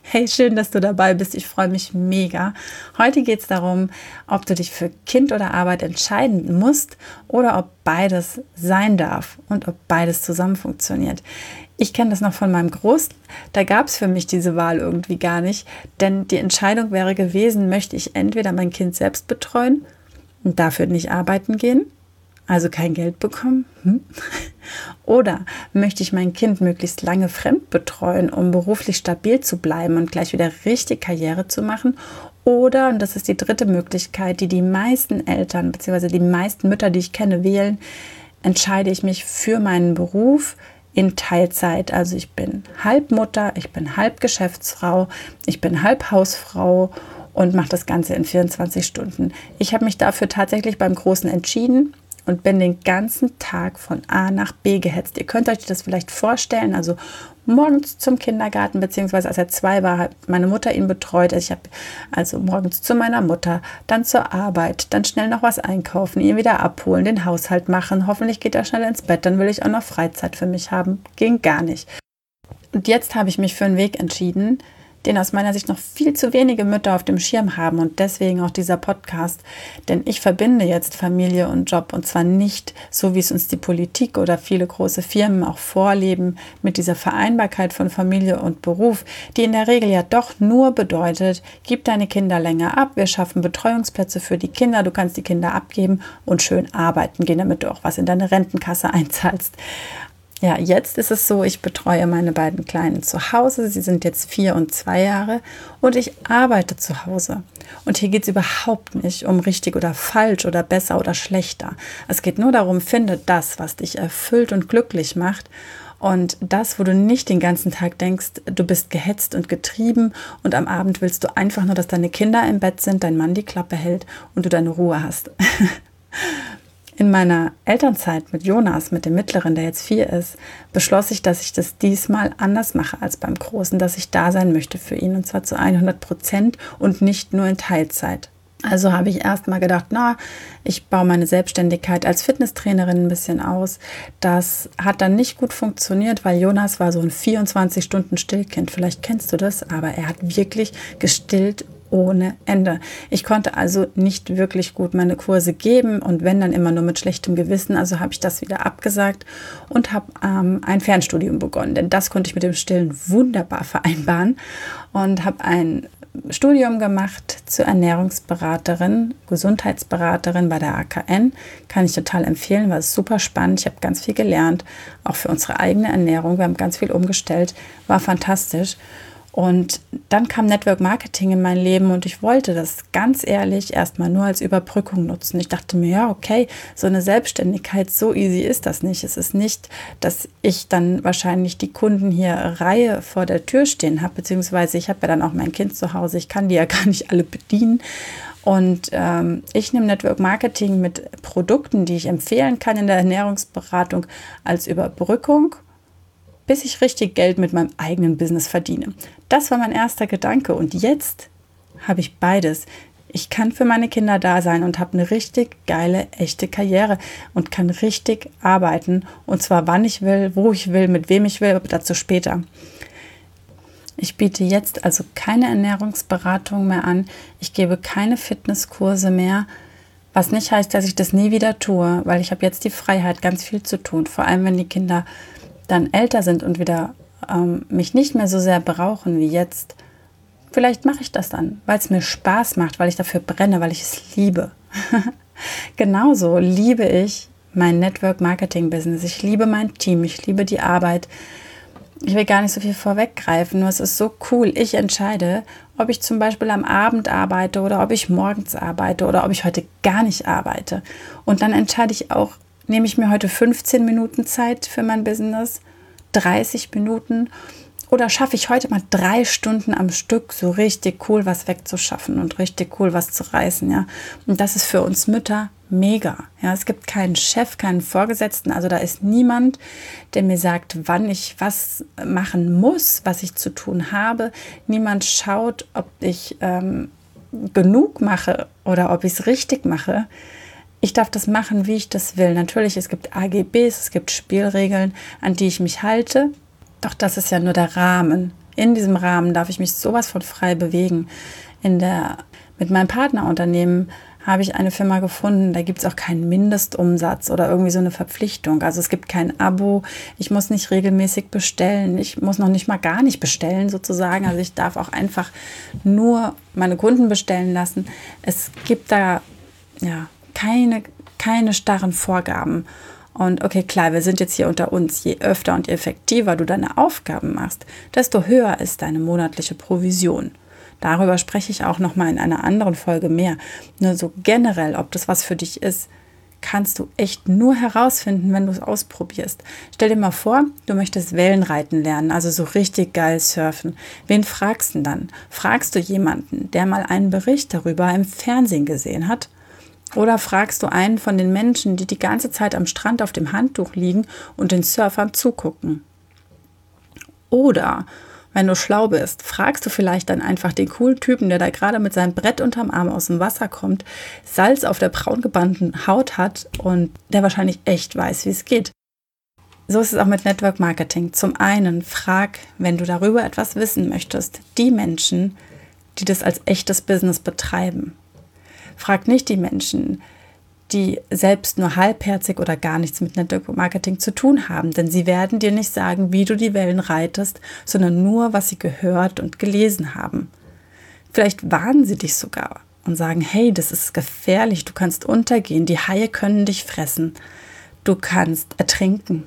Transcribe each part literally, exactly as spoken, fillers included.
Hey, schön, dass du dabei bist. Ich freue mich mega. Heute geht es darum, ob du dich für Kind oder Arbeit entscheiden musst oder ob beides sein darf und ob beides zusammen funktioniert. Ich kenne das noch von meinem Großen. Da gab es für mich diese Wahl irgendwie gar nicht, denn die Entscheidung wäre gewesen, möchte ich entweder mein Kind selbst betreuen und dafür nicht arbeiten gehen, also kein Geld bekommen, hm? Oder möchte ich mein Kind möglichst lange fremd betreuen, um beruflich stabil zu bleiben und gleich wieder richtig Karriere zu machen? Oder, und das ist die dritte Möglichkeit, die die meisten Eltern bzw. die meisten Mütter, die ich kenne, wählen, entscheide ich mich für meinen Beruf in Teilzeit. Also ich bin halb Mutter, ich bin halb Geschäftsfrau, ich bin halb Hausfrau und mache das Ganze in vierundzwanzig Stunden. Ich habe mich dafür tatsächlich beim Großen entschieden und bin den ganzen Tag von A nach B gehetzt. Ihr könnt euch das vielleicht vorstellen, also morgens zum Kindergarten, beziehungsweise als er zwei war, hat meine Mutter ihn betreut. Also ich habe also morgens zu meiner Mutter, dann zur Arbeit, dann schnell noch was einkaufen, ihn wieder abholen, den Haushalt machen. Hoffentlich geht er schnell ins Bett, dann will ich auch noch Freizeit für mich haben. Ging gar nicht. Und jetzt habe ich mich für einen Weg entschieden, den aus meiner Sicht noch viel zu wenige Mütter auf dem Schirm haben und deswegen auch dieser Podcast. Denn ich verbinde jetzt Familie und Job und zwar nicht so, wie es uns die Politik oder viele große Firmen auch vorleben, mit dieser Vereinbarkeit von Familie und Beruf, die in der Regel ja doch nur bedeutet, gib deine Kinder länger ab, wir schaffen Betreuungsplätze für die Kinder, du kannst die Kinder abgeben und schön arbeiten gehen, damit du auch was in deine Rentenkasse einzahlst. Ja, jetzt ist es so, ich betreue meine beiden Kleinen zu Hause. Sie sind jetzt vier und zwei Jahre und ich arbeite zu Hause. Und hier geht es überhaupt nicht um richtig oder falsch oder besser oder schlechter. Es geht nur darum, finde das, was dich erfüllt und glücklich macht. Und das, wo du nicht den ganzen Tag denkst, du bist gehetzt und getrieben und am Abend willst du einfach nur, dass deine Kinder im Bett sind, dein Mann die Klappe hält und du deine Ruhe hast. In meiner Elternzeit mit Jonas, mit dem Mittleren, der jetzt vier ist, beschloss ich, dass ich das diesmal anders mache als beim Großen, dass ich da sein möchte für ihn und zwar zu hundert Prozent und nicht nur in Teilzeit. Also habe ich erst mal gedacht, na, ich baue meine Selbstständigkeit als Fitnesstrainerin ein bisschen aus. Das hat dann nicht gut funktioniert, weil Jonas war so ein vierundzwanzig-Stunden-Stillkind. Vielleicht kennst du das, aber er hat wirklich gestillt ohne Ende. Ich konnte also nicht wirklich gut meine Kurse geben und wenn, dann immer nur mit schlechtem Gewissen. Also habe ich das wieder abgesagt und habe ähm, ein Fernstudium begonnen, denn das konnte ich mit dem Stillen wunderbar vereinbaren und habe ein Studium gemacht zur Ernährungsberaterin, Gesundheitsberaterin bei der A K N. Kann ich total empfehlen, war super spannend. Ich habe ganz viel gelernt, auch für unsere eigene Ernährung. Wir haben ganz viel umgestellt, war fantastisch. Und dann kam Network Marketing in mein Leben und ich wollte das ganz ehrlich erstmal nur als Überbrückung nutzen. Ich dachte mir, ja, okay, so eine Selbstständigkeit, so easy ist das nicht. Es ist nicht, dass ich dann wahrscheinlich die Kunden hier Reihe vor der Tür stehen habe, beziehungsweise ich habe ja dann auch mein Kind zu Hause, ich kann die ja gar nicht alle bedienen. Und ähm, ich nehme Network Marketing mit Produkten, die ich empfehlen kann in der Ernährungsberatung, als Überbrückung, bis ich richtig Geld mit meinem eigenen Business verdiene. Das war mein erster Gedanke und jetzt habe ich beides. Ich kann für meine Kinder da sein und habe eine richtig geile, echte Karriere und kann richtig arbeiten und zwar wann ich will, wo ich will, mit wem ich will, aber dazu später. Ich biete jetzt also keine Ernährungsberatung mehr an, ich gebe keine Fitnesskurse mehr, was nicht heißt, dass ich das nie wieder tue, weil ich habe jetzt die Freiheit, ganz viel zu tun, vor allem wenn die Kinder dann älter sind und wieder ähm, mich nicht mehr so sehr brauchen wie jetzt. Vielleicht mache ich das dann, weil es mir Spaß macht, weil ich dafür brenne, weil ich es liebe. Genauso liebe ich mein Network-Marketing-Business. Ich liebe mein Team, ich liebe die Arbeit. Ich will gar nicht so viel vorweggreifen, nur es ist so cool. Ich entscheide, ob ich zum Beispiel am Abend arbeite oder ob ich morgens arbeite oder ob ich heute gar nicht arbeite. Und dann entscheide ich auch, nehme ich mir heute fünfzehn Minuten Zeit für mein Business, dreißig Minuten oder schaffe ich heute mal drei Stunden am Stück so richtig cool was wegzuschaffen und richtig cool was zu reißen, ja. Und das ist für uns Mütter mega, ja. Es gibt keinen Chef, keinen Vorgesetzten, also da ist niemand, der mir sagt, wann ich was machen muss, was ich zu tun habe. Niemand schaut, ob ich ähm, genug mache oder ob ich es richtig mache. Ich darf das machen, wie ich das will. Natürlich, es gibt A G Bs, es gibt Spielregeln, an die ich mich halte. Doch das ist ja nur der Rahmen. In diesem Rahmen darf ich mich sowas von frei bewegen. In der, mit meinem Partnerunternehmen habe ich eine Firma gefunden, da gibt es auch keinen Mindestumsatz oder irgendwie so eine Verpflichtung. Also es gibt kein Abo, ich muss nicht regelmäßig bestellen, ich muss noch nicht mal gar nicht bestellen sozusagen. Also ich darf auch einfach nur meine Kunden bestellen lassen. Es gibt da ja keine, keine starren Vorgaben. Und okay, klar, wir sind jetzt hier unter uns. Je öfter und je effektiver du deine Aufgaben machst, desto höher ist deine monatliche Provision. Darüber spreche ich auch nochmal in einer anderen Folge mehr. Nur so generell, ob das was für dich ist, kannst du echt nur herausfinden, wenn du es ausprobierst. Stell dir mal vor, du möchtest Wellenreiten lernen, also so richtig geil surfen. Wen fragst du denn dann? Fragst du jemanden, der mal einen Bericht darüber im Fernsehen gesehen hat? Oder fragst du einen von den Menschen, die die ganze Zeit am Strand auf dem Handtuch liegen und den Surfern zugucken? Oder wenn du schlau bist, fragst du vielleicht dann einfach den coolen Typen, der da gerade mit seinem Brett unterm Arm aus dem Wasser kommt, Salz auf der braun gebannten Haut hat und der wahrscheinlich echt weiß, wie es geht. So ist es auch mit Network Marketing. Zum einen frag, wenn du darüber etwas wissen möchtest, die Menschen, die das als echtes Business betreiben. Frag nicht die Menschen, die selbst nur halbherzig oder gar nichts mit Network Marketing zu tun haben. Denn sie werden dir nicht sagen, wie du die Wellen reitest, sondern nur, was sie gehört und gelesen haben. Vielleicht warnen sie dich sogar und sagen, hey, das ist gefährlich, du kannst untergehen, die Haie können dich fressen, du kannst ertrinken.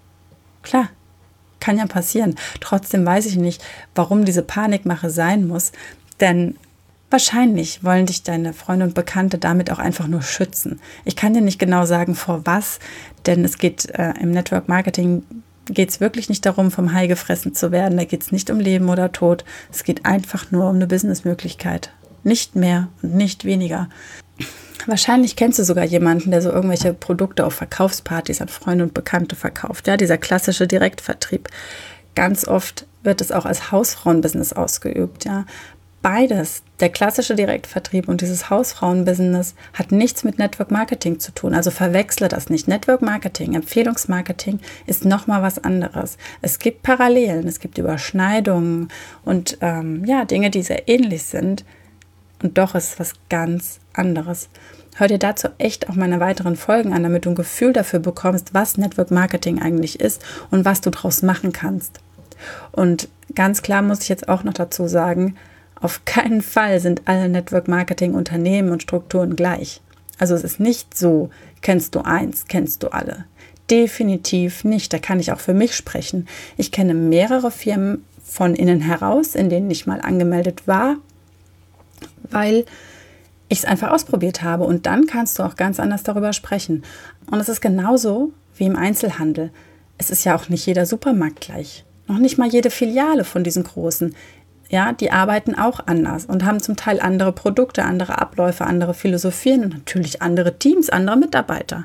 Klar, kann ja passieren. Trotzdem weiß ich nicht, warum diese Panikmache sein muss, denn wahrscheinlich wollen dich deine Freunde und Bekannte damit auch einfach nur schützen. Ich kann dir nicht genau sagen, vor was, denn es geht äh, im Network Marketing geht es wirklich nicht darum, vom Hai gefressen zu werden. Da geht es nicht um Leben oder Tod. Es geht einfach nur um eine Businessmöglichkeit. Nicht mehr und nicht weniger. Wahrscheinlich kennst du sogar jemanden, der so irgendwelche Produkte auf Verkaufspartys an Freunde und Bekannte verkauft. Ja, dieser klassische Direktvertrieb. Ganz oft wird es auch als Hausfrauenbusiness ausgeübt, ja. Beides, der klassische Direktvertrieb und dieses Hausfrauenbusiness, hat nichts mit Network Marketing zu tun. Also verwechsle das nicht. Network Marketing, Empfehlungsmarketing ist nochmal was anderes. Es gibt Parallelen, es gibt Überschneidungen und ähm, ja, Dinge, die sehr ähnlich sind. Und doch ist es was ganz anderes. Hör dir dazu echt auch meine weiteren Folgen an, damit du ein Gefühl dafür bekommst, was Network Marketing eigentlich ist und was du daraus machen kannst. Und ganz klar muss ich jetzt auch noch dazu sagen, auf keinen Fall sind alle Network-Marketing-Unternehmen und Strukturen gleich. Also es ist nicht so, kennst du eins, kennst du alle. Definitiv nicht, da kann ich auch für mich sprechen. Ich kenne mehrere Firmen von innen heraus, in denen ich mal angemeldet war, weil ich es einfach ausprobiert habe. Und dann kannst du auch ganz anders darüber sprechen. Und es ist genauso wie im Einzelhandel. Es ist ja auch nicht jeder Supermarkt gleich. Noch nicht mal jede Filiale von diesen großen. Ja, die arbeiten auch anders und haben zum Teil andere Produkte, andere Abläufe, andere Philosophien und natürlich andere Teams, andere Mitarbeiter.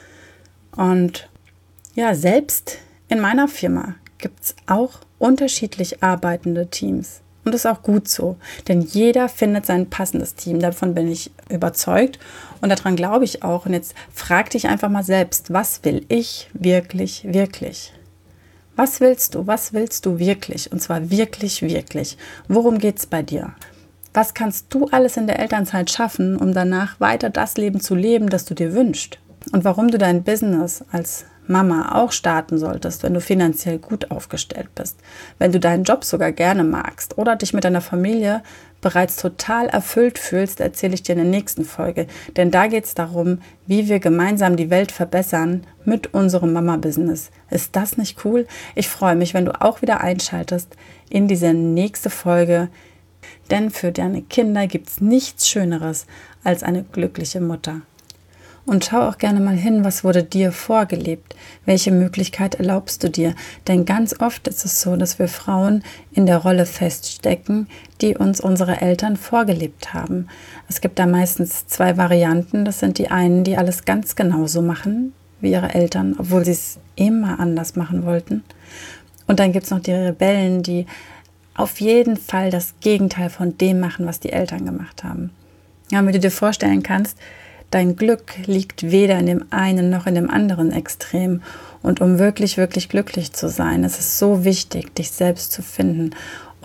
Und ja, selbst in meiner Firma gibt es auch unterschiedlich arbeitende Teams. Und das ist auch gut so, denn jeder findet sein passendes Team. Davon bin ich überzeugt und daran glaube ich auch. Und jetzt frag dich einfach mal selbst, was will ich wirklich, wirklich? Was willst du? Was willst du wirklich? Und zwar wirklich, wirklich. Worum geht es bei dir? Was kannst du alles in der Elternzeit schaffen, um danach weiter das Leben zu leben, das du dir wünschst? Und warum du dein Business als Mama auch starten solltest, wenn du finanziell gut aufgestellt bist, wenn du deinen Job sogar gerne magst oder dich mit deiner Familie bereits total erfüllt fühlst, erzähle ich dir in der nächsten Folge. Denn da geht es darum, wie wir gemeinsam die Welt verbessern mit unserem Mama-Business. Ist das nicht cool? Ich freue mich, wenn du auch wieder einschaltest in diese nächste Folge. Denn für deine Kinder gibt es nichts Schöneres als eine glückliche Mutter. Und schau auch gerne mal hin, was wurde dir vorgelebt? Welche Möglichkeit erlaubst du dir? Denn ganz oft ist es so, dass wir Frauen in der Rolle feststecken, die uns unsere Eltern vorgelebt haben. Es gibt da meistens zwei Varianten. Das sind die einen, die alles ganz genauso machen wie ihre Eltern, obwohl sie es immer anders machen wollten. Und dann gibt es noch die Rebellen, die auf jeden Fall das Gegenteil von dem machen, was die Eltern gemacht haben. Ja, damit du dir vorstellen kannst, dein Glück liegt weder in dem einen noch in dem anderen Extrem. Und um wirklich, wirklich glücklich zu sein, ist es so wichtig, dich selbst zu finden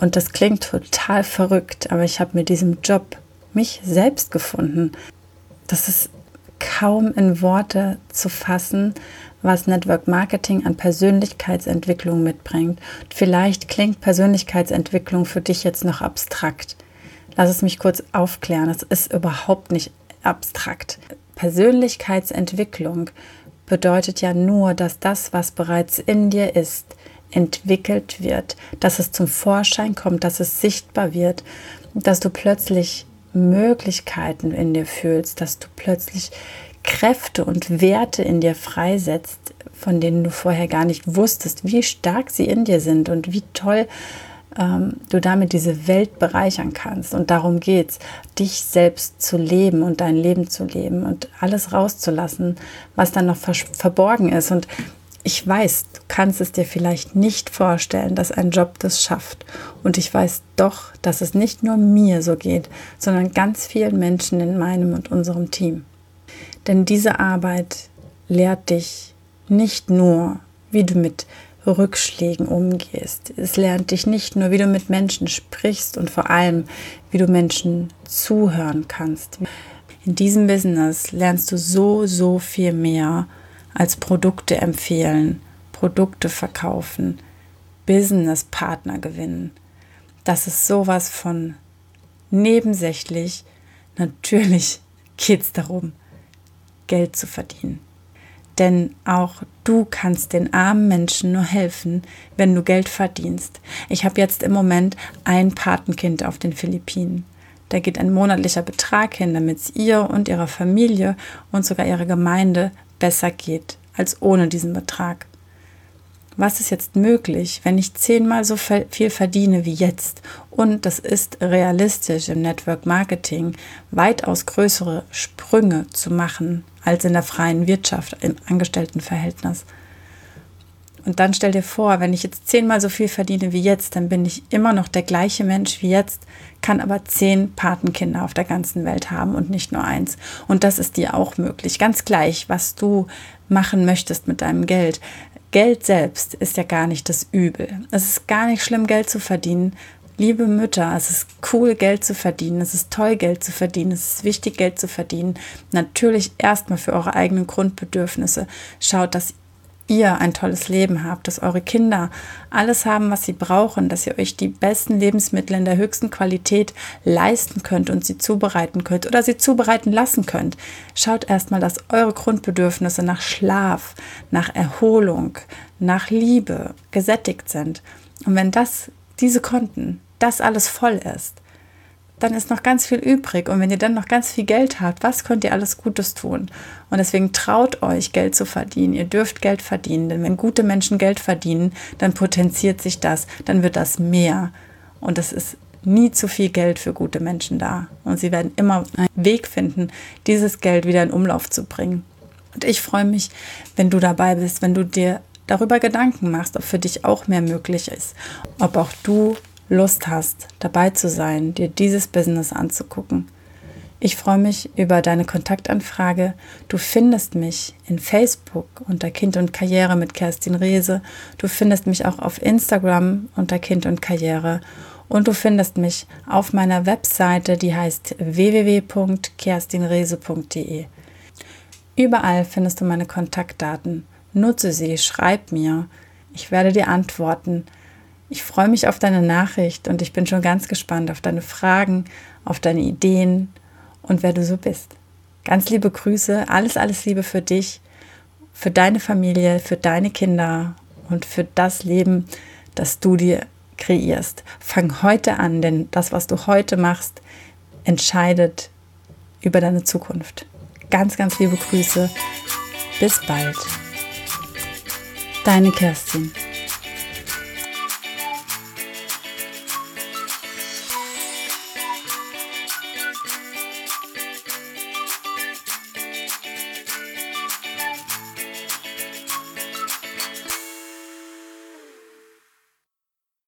Und das klingt total verrückt, aber ich habe mit diesem Job mich selbst gefunden. Das ist kaum in Worte zu fassen, was Network Marketing an Persönlichkeitsentwicklung mitbringt. Vielleicht klingt Persönlichkeitsentwicklung für dich jetzt noch abstrakt. Lass es mich kurz aufklären. Es ist überhaupt nicht abstrakt. Persönlichkeitsentwicklung bedeutet ja nur, dass das, was bereits in dir ist, entwickelt wird, dass es zum Vorschein kommt, dass es sichtbar wird, dass du plötzlich Möglichkeiten in dir fühlst, dass du plötzlich Kräfte und Werte in dir freisetzt, von denen du vorher gar nicht wusstest, wie stark sie in dir sind und wie toll ähm, du damit diese Welt bereichern kannst. Und darum geht's, dich selbst zu leben und dein Leben zu leben und alles rauszulassen, was dann noch vers- verborgen ist. Und ich weiß, du kannst es dir vielleicht nicht vorstellen, dass ein Job das schafft. Und ich weiß doch, dass es nicht nur mir so geht, sondern ganz vielen Menschen in meinem und unserem Team. Denn diese Arbeit lehrt dich nicht nur, wie du mit Rückschlägen umgehst. Es lernt dich nicht nur, wie du mit Menschen sprichst und vor allem, wie du Menschen zuhören kannst. In diesem Business lernst du so, so viel mehr als Produkte empfehlen, Produkte verkaufen, Businesspartner gewinnen. Das ist sowas von nebensächlich. Natürlich geht es darum, Geld zu verdienen. Denn auch du kannst den armen Menschen nur helfen, wenn du Geld verdienst. Ich habe jetzt im Moment ein Patenkind auf den Philippinen. Da geht ein monatlicher Betrag hin, damit es ihr und ihrer Familie und sogar ihrer Gemeinde besser geht als ohne diesen Betrag. Was ist jetzt möglich, wenn ich zehnmal so viel verdiene wie jetzt? Und das ist realistisch im Network Marketing, weitaus größere Sprünge zu machen als in der freien Wirtschaft, im Angestelltenverhältnis. Und dann stell dir vor, wenn ich jetzt zehnmal so viel verdiene wie jetzt, dann bin ich immer noch der gleiche Mensch wie jetzt, kann aber zehn Patenkinder auf der ganzen Welt haben und nicht nur eins. Und das ist dir auch möglich. Ganz gleich, was du machen möchtest mit deinem Geld. Geld selbst ist ja gar nicht das Übel. Es ist gar nicht schlimm, Geld zu verdienen. Liebe Mütter, es ist cool, Geld zu verdienen. Es ist toll, Geld zu verdienen. Es ist wichtig, Geld zu verdienen. Natürlich erstmal für eure eigenen Grundbedürfnisse. Schaut, dass ihr ein tolles Leben habt, dass eure Kinder alles haben, was sie brauchen, dass ihr euch die besten Lebensmittel in der höchsten Qualität leisten könnt und sie zubereiten könnt oder sie zubereiten lassen könnt. Schaut erstmal, dass eure Grundbedürfnisse nach Schlaf, nach Erholung, nach Liebe gesättigt sind. Und wenn das, diese Konten, das alles voll ist, dann ist noch ganz viel übrig. Und wenn ihr dann noch ganz viel Geld habt, was könnt ihr alles Gutes tun? Und deswegen traut euch, Geld zu verdienen. Ihr dürft Geld verdienen, denn wenn gute Menschen Geld verdienen, dann potenziert sich das, dann wird das mehr. Und es ist nie zu viel Geld für gute Menschen da. Und sie werden immer einen Weg finden, dieses Geld wieder in Umlauf zu bringen. Und ich freue mich, wenn du dabei bist, wenn du dir darüber Gedanken machst, ob für dich auch mehr möglich ist, ob auch du Lust hast, dabei zu sein, dir dieses Business anzugucken. Ich freue mich über deine Kontaktanfrage. Du findest mich in Facebook unter Kind und Karriere mit Kerstin Rehse. Du findest mich auch auf Instagram unter Kind und Karriere. Und du findest mich auf meiner Webseite, die heißt w w w punkt kerstin rehse punkt d e. Überall findest du meine Kontaktdaten. Nutze sie, schreib mir. Ich werde dir antworten. Ich freue mich auf deine Nachricht und ich bin schon ganz gespannt auf deine Fragen, auf deine Ideen und wer du so bist. Ganz liebe Grüße, alles, alles Liebe für dich, für deine Familie, für deine Kinder und für das Leben, das du dir kreierst. Fang heute an, denn das, was du heute machst, entscheidet über deine Zukunft. Ganz, ganz liebe Grüße. Bis bald. Deine Kerstin.